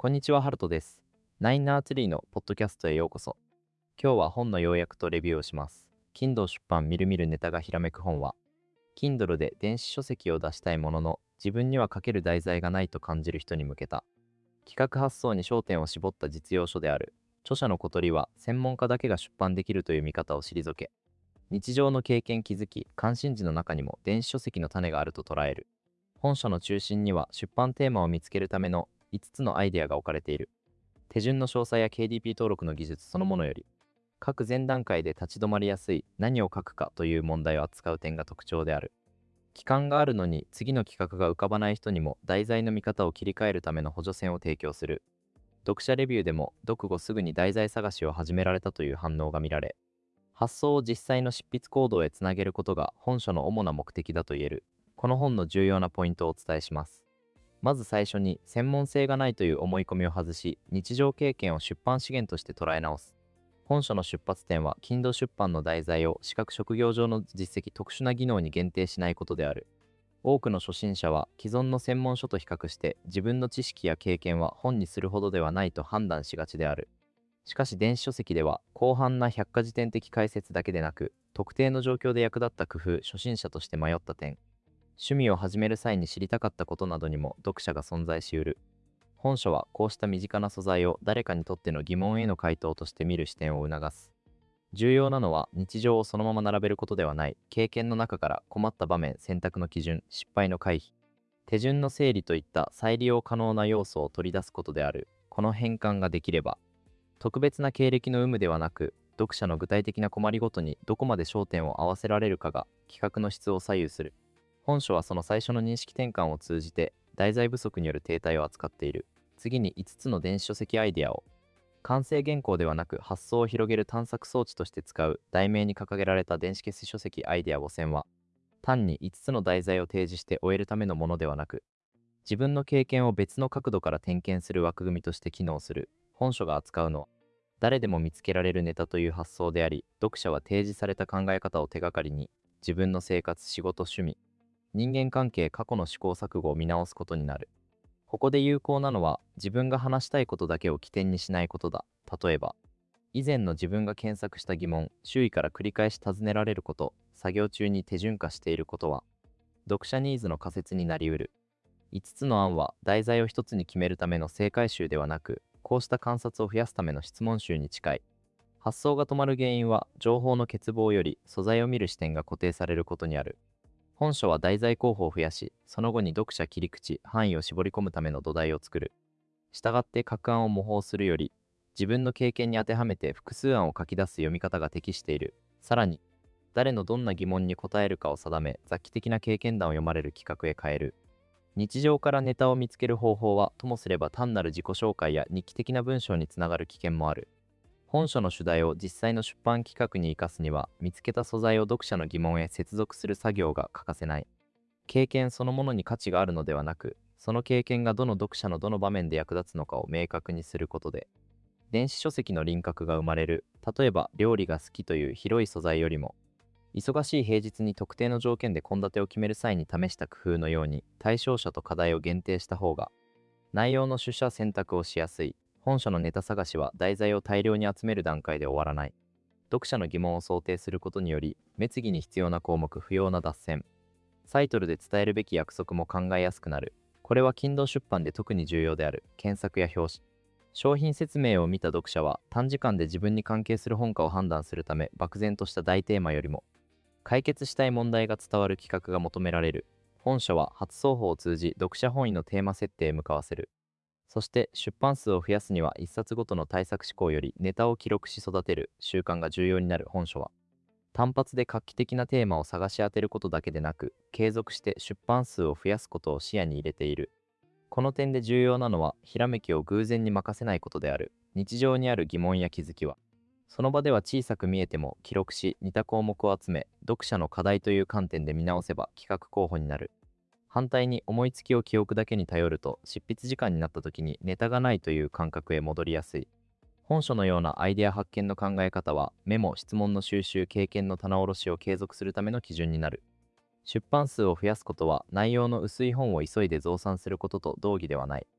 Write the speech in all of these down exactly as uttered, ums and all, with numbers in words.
こんにちは、ハルトです。ナインナーツリーのポッドキャストへようこそ。今日は本の要約とレビューをします。Kindle 出版みるみるネタがひらめく本は、Kindle で電子書籍を出したいものの、自分には書ける題材がないと感じる人に向けた、企画発想に焦点を絞った実用書である。著者の小鳥は、専門家だけが出版できるという見方を退け、日常の経験気づき、関心事の中にも電子書籍の種があると捉える。本書の中心には出版テーマを見つけるためのいつつのアイデアが置かれている。手順の詳細や ケーディーピー 登録の技術そのものより、各前段階で立ち止まりやすい何を書くかという問題を扱う点が特徴である。期間があるのに次の企画が浮かばない人にも題材の見方を切り替えるための補助線を提供する。読者レビューでも読後すぐに題材探しを始められたという反応が見られ、発想を実際の執筆行動へつなげることが本書の主な目的だと言える。この本の重要なポイントをお伝えします。まず最初に、専門性がないという思い込みを外し、日常経験を出版資源として捉え直す。本書の出発点は、Kindle 出版の題材を資格職業上の実績、特殊な技能に限定しないことである。多くの初心者は、既存の専門書と比較して、自分の知識や経験は本にするほどではないと判断しがちである。しかし電子書籍では、広範な百科事典的解説だけでなく、特定の状況で役立った工夫、初心者として迷った点、趣味を始める際に知りたかったことなどにも読者が存在しうる。本書はこうした身近な素材を誰かにとっての疑問への回答として見る視点を促す。重要なのは日常をそのまま並べることではない、経験の中から困った場面、選択の基準、失敗の回避、手順の整理といった再利用可能な要素を取り出すことである。この変換ができれば、特別な経歴の有無ではなく、読者の具体的な困りごとにどこまで焦点を合わせられるかが企画の質を左右する。本書はその最初の認識転換を通じて、題材不足による停滞を扱っている。次にいつつの電子書籍アイデアを、完成原稿ではなく発想を広げる探索装置として使う。題名に掲げられた電子決書籍アイデアごせんは、単にいつつの題材を提示して終えるためのものではなく、自分の経験を別の角度から点検する枠組みとして機能する。本書が扱うのは、誰でも見つけられるネタという発想であり、読者は提示された考え方を手がかりに、自分の生活、仕事、趣味、人間関係、過去の試行錯誤を見直すことになる。ここで有効なのは、自分が話したいことだけを起点にしないことだ。例えば、以前の自分が検索した疑問、周囲から繰り返し尋ねられること、作業中に手順化していることは、読者ニーズの仮説になりうる。いつつの案は、題材をひとつに決めるための正解集ではなく、こうした観察を増やすための質問集に近い。発想が止まる原因は、情報の欠乏より素材を見る視点が固定されることにある。本書は題材候補を増やし、その後に読者切り口、範囲を絞り込むための土台を作る。したがって各案を模倣するより、自分の経験に当てはめて複数案を書き出す読み方が適している。さらに、誰のどんな疑問に答えるかを定め、雑記的な経験談を読まれる企画へ変える。日常からネタを見つける方法は、ともすれば単なる自己紹介や日記的な文章につながる危険もある。本書の主題を実際の出版企画に生かすには、見つけた素材を読者の疑問へ接続する作業が欠かせない。経験そのものに価値があるのではなく、その経験がどの読者のどの場面で役立つのかを明確にすることで、電子書籍の輪郭が生まれる。例えば、料理が好きという広い素材よりも、忙しい平日に特定の条件で献立を決める際に試した工夫のように、対象者と課題を限定した方が、内容の取捨選択をしやすい。本書のネタ探しは題材を大量に集める段階で終わらない。読者の疑問を想定することにより、目次に必要な項目不要な脱線、タイトルで伝えるべき約束も考えやすくなる。これは Kindle 出版で特に重要である。検索や表紙、商品説明を見た読者は短時間で自分に関係する本かを判断するため、漠然とした大テーマよりも、解決したい問題が伝わる企画が求められる。本書は初双方を通じ読者本位のテーマ設定へ向かわせる。そして出版数を増やすには一冊ごとの対策思考よりネタを記録し育てる習慣が重要になる。本書は単発で画期的なテーマを探し当てることだけでなく、継続して出版数を増やすことを視野に入れている。この点で重要なのは、ひらめきを偶然に任せないことである。日常にある疑問や気づきは、その場では小さく見えても記録し、似た項目を集め、読者の課題という観点で見直せば企画候補になる。反対に思いつきを記憶だけに頼ると、執筆時間になった時にネタがないという感覚へ戻りやすい。本書のようなアイデア発見の考え方は、メモ、質問の収集、経験の棚卸しを継続するための基準になる。出版数を増やすことは、内容の薄い本を急いで増産することと同義ではない。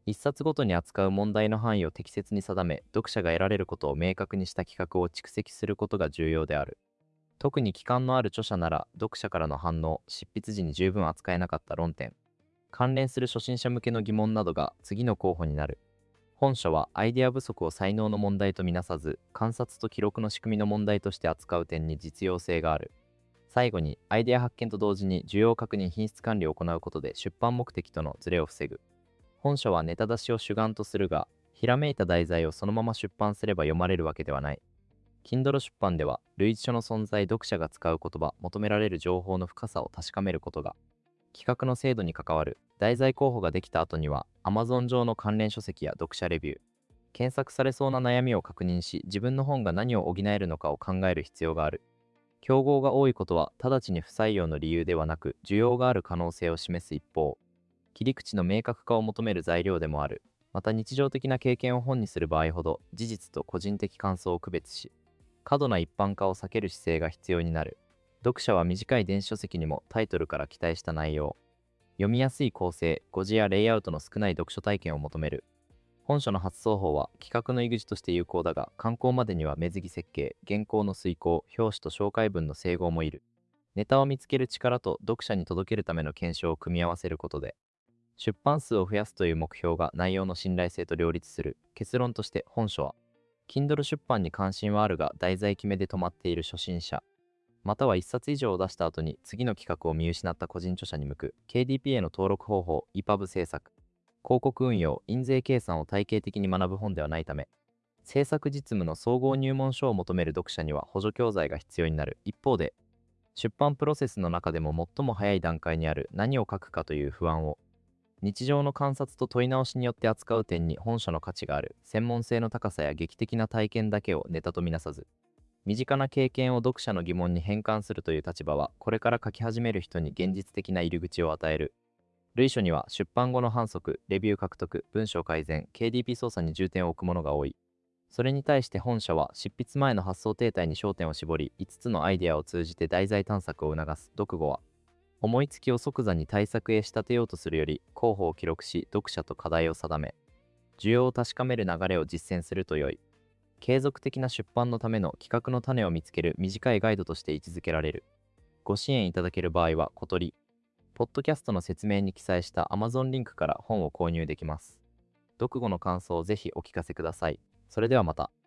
一冊ごとに扱う問題の範囲を適切に定め、読者が得られることを明確にした企画を蓄積することが重要である。特に期間のある著者なら、読者からの反応、執筆時に十分扱えなかった論点、関連する初心者向けの疑問などが次の候補になる。本書はアイデア不足を才能の問題とみなさず、観察と記録の仕組みの問題として扱う点に実用性がある。最後に、アイデア発見と同時に需要確認品質管理を行うことで出版目的とのズレを防ぐ。本書はネタ出しを主眼とするが、ひらめいた題材をそのまま出版すれば読まれるわけではない。Kindle 出版では、類似書の存在、読者が使う言葉、求められる情報の深さを確かめることが、企画の精度に関わる。題材候補ができた後には、Amazon 上の関連書籍や読者レビュー、検索されそうな悩みを確認し、自分の本が何を補えるのかを考える必要がある。競合が多いことは、直ちに不採用の理由ではなく、需要がある可能性を示す一方、切り口の明確化を求める材料でもある。また日常的な経験を本にする場合ほど、事実と個人的感想を区別し、過度な一般化を避ける姿勢が必要になる。読者は短い電子書籍にもタイトルから期待した内容、読みやすい構成、語字やレイアウトの少ない読書体験を求める。本書の初双方は企画の入り口として有効だが、刊行までには目次設計、原稿の遂行、表紙と紹介文の整合もいる。ネタを見つける力と読者に届けるための検証を組み合わせることで、出版数を増やすという目標が内容の信頼性と両立する。結論として本書は、Kindle 出版に関心はあるが題材決めで止まっている初心者、またはいっさつ以上を出した後に次の企画を見失った個人著者に向く。 ケーディーピーエー の登録方法、イーパブ 制作、広告運用、印税計算を体系的に学ぶ本ではないため、制作実務の総合入門書を求める読者には補助教材が必要になる。一方で、出版プロセスの中でも最も早い段階にある何を書くかという不安を、日常の観察と問い直しによって扱う点に本書の価値がある。専門性の高さや劇的な体験だけをネタとみなさず、身近な経験を読者の疑問に変換するという立場は、これから書き始める人に現実的な入り口を与える。類書には出版後の反則、レビュー獲得、文章改善、ケーディーピー 操作に重点を置くものが多い。それに対して本書は執筆前の発想停滞に焦点を絞り、いつつのアイデアを通じて題材探索を促す。読後は思いつきを即座に対策へ仕立てようとするより、候補を記録し、読者と課題を定め、需要を確かめる流れを実践すると良い。継続的な出版のための企画の種を見つける短いガイドとして位置づけられる。ご支援いただける場合は、小鳥、ポッドキャストの説明に記載した Amazon リンクから本を購入できます。読後の感想をぜひお聞かせください。それではまた。